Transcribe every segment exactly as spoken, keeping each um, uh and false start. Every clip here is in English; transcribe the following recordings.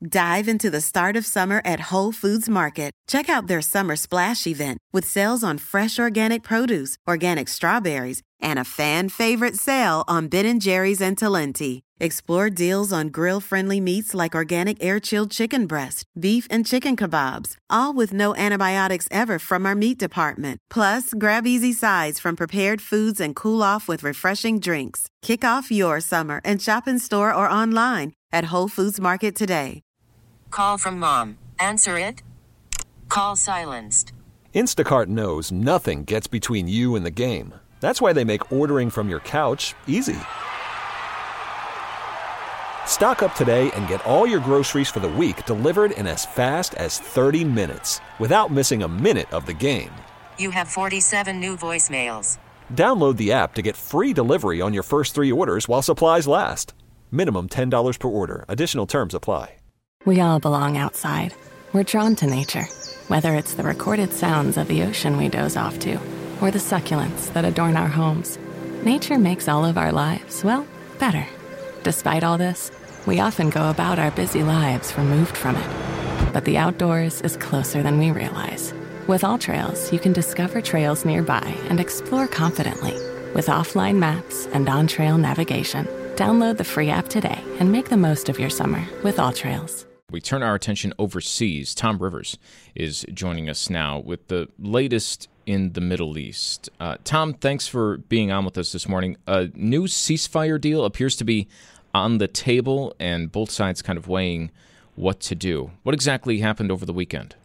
Dive into the start of summer at Whole Foods Market. Check out their Summer Splash event with sales on fresh organic produce, organic strawberries, and a fan-favorite sale on Ben and Jerry's and Talenti. Explore deals on grill-friendly meats like organic air-chilled chicken breast, beef and chicken kebabs, all with no antibiotics ever from our meat department. Plus, grab easy sides from prepared foods and cool off with refreshing drinks. Kick off your summer and shop in store or online at Whole Foods Market today. Call from mom. Answer it. Call silenced. Instacart knows nothing gets between you and the game. That's why they make ordering from your couch easy. Stock up today and get all your groceries for the week delivered in as fast as thirty minutes without missing a minute of the game. You have forty-seven new voicemails. Download the app to get free delivery on your first three orders while supplies last. Minimum ten dollars per order. Additional terms apply. We all belong outside. We're drawn to nature, whether it's the recorded sounds of the ocean we doze off to, or the succulents that adorn our homes. Nature makes all of our lives, well, better. Despite all this, we often go about our busy lives removed from it. But the outdoors is closer than we realize. With AllTrails, you can discover trails nearby and explore confidently. With offline maps and on-trail navigation, download the free app today and make the most of your summer with AllTrails. We turn our attention overseas. Tom Rivers is joining us now with the latest in the Middle East. Uh, Tom, thanks for being on with us this morning. A new ceasefire deal appears to be on the table, and both sides kind of weighing what to do. What exactly happened over the weekend?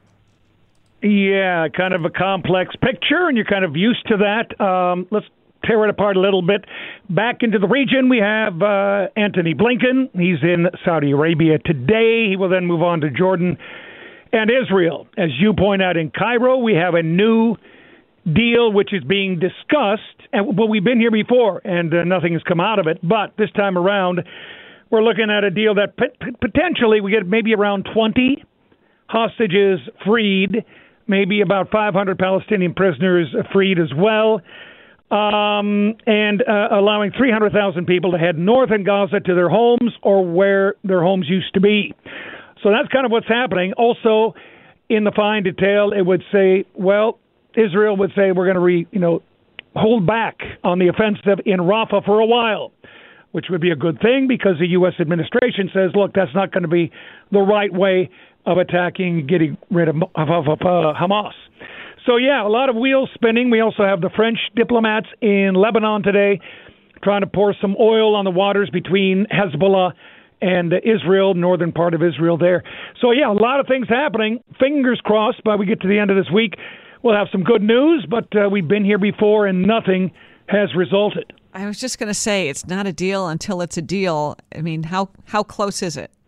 Yeah, kind of a complex picture, and you're kind of used to that. Um, let's tear it apart a little bit. Back into the region, we have uh, Antony Blinken. He's in Saudi Arabia today. He will then move on to Jordan and Israel. As you point out, in Cairo, we have a new deal which is being discussed. And well, we've been here before, and uh, nothing has come out of it. But this time around, we're looking at a deal that p- potentially we get maybe around twenty hostages freed, maybe about five hundred Palestinian prisoners freed as well. Um, and uh, allowing three hundred thousand people to head north in Gaza to their homes or where their homes used to be. So that's kind of what's happening. Also, in the fine detail, it would say, well, Israel would say we're going to, re, you know, hold back on the offensive in Rafah for a while, which would be a good thing because the U S administration says, look, that's not going to be the right way of attacking, getting rid of, of, of uh, Hamas. So, yeah, a lot of wheels spinning. We also have the French diplomats in Lebanon today trying to pour some oil on the waters between Hezbollah and Israel, northern part of Israel there. So, yeah, a lot of things happening. Fingers crossed by we get to the end of this week. We'll have some good news, but uh, we've been here before and nothing has resulted. I was just going to say it's not a deal until it's a deal. I mean, how how close is it?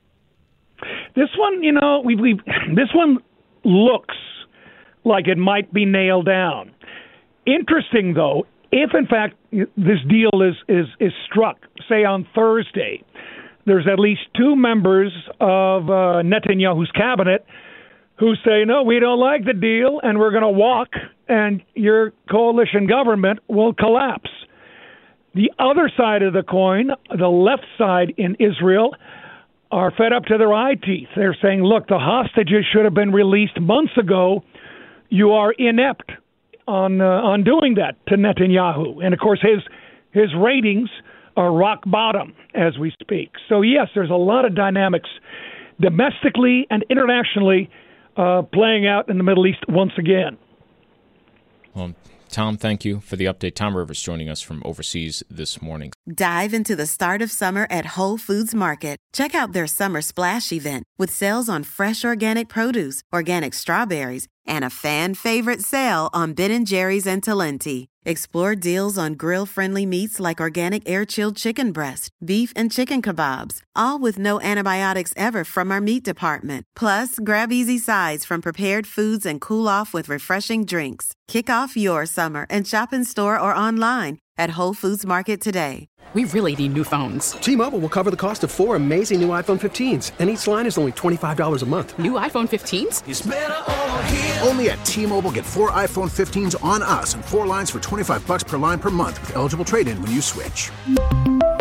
This one, you know, we we this one looks like it might be nailed down. Interesting, though, if in fact this deal is, is, is struck, say on Thursday, there's at least two members of uh, Netanyahu's cabinet who say, no, we don't like the deal and we're going to walk and your coalition government will collapse. The other side of the coin, the left side in Israel, are fed up to their eye teeth. They're saying, look, the hostages should have been released months ago. You are inept on uh, on doing that to Netanyahu. And, of course, his his ratings are rock bottom as we speak. So, yes, there's a lot of dynamics domestically and internationally uh, playing out in the Middle East once again. Well, Tom, thank you for the update. Tom Rivers joining us from overseas this morning. Dive into the start of summer at Whole Foods Market. Check out their Summer Splash event with sales on fresh organic produce, organic strawberries, and a fan-favorite sale on Ben and Jerry's and Talenti. Explore deals on grill-friendly meats like organic air-chilled chicken breast, beef and chicken kebabs, all with no antibiotics ever from our meat department. Plus, grab easy sides from prepared foods and cool off with refreshing drinks. Kick off your summer and shop in store or online at Whole Foods Market today. We really need new phones. T-Mobile will cover the cost of four amazing new iPhone fifteens, and each line is only twenty-five dollars a month. New iPhone fifteens? It's better over here. Only at T-Mobile, get four iPhone fifteens on us and four lines for twenty-five dollars per line per month with eligible trade-in when you switch.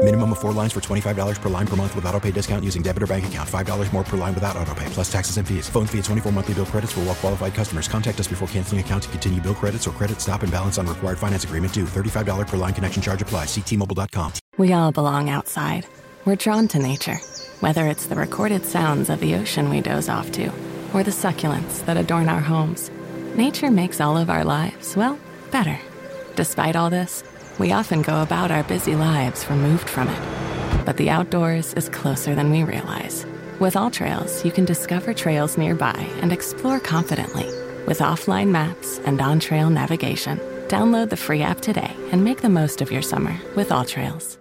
Minimum of four lines for twenty-five dollars per line per month with autopay discount using debit or bank account. five dollars more per line without autopay, plus taxes and fees. Phone fee at twenty-four monthly bill credits for well qualified customers. Contact us before canceling account to continue bill credits or credit stop and balance on required finance agreement due. thirty-five dollars per line connection charge applies. See T Mobile dot com. We all belong outside. We're drawn to nature, whether it's the recorded sounds of the ocean we doze off to, or the succulents that adorn our homes. Nature makes all of our lives, well, better. Despite all this, we often go about our busy lives removed from it. But the outdoors is closer than we realize. With AllTrails, you can discover trails nearby and explore confidently. With offline maps and on-trail navigation, download the free app today and make the most of your summer with AllTrails.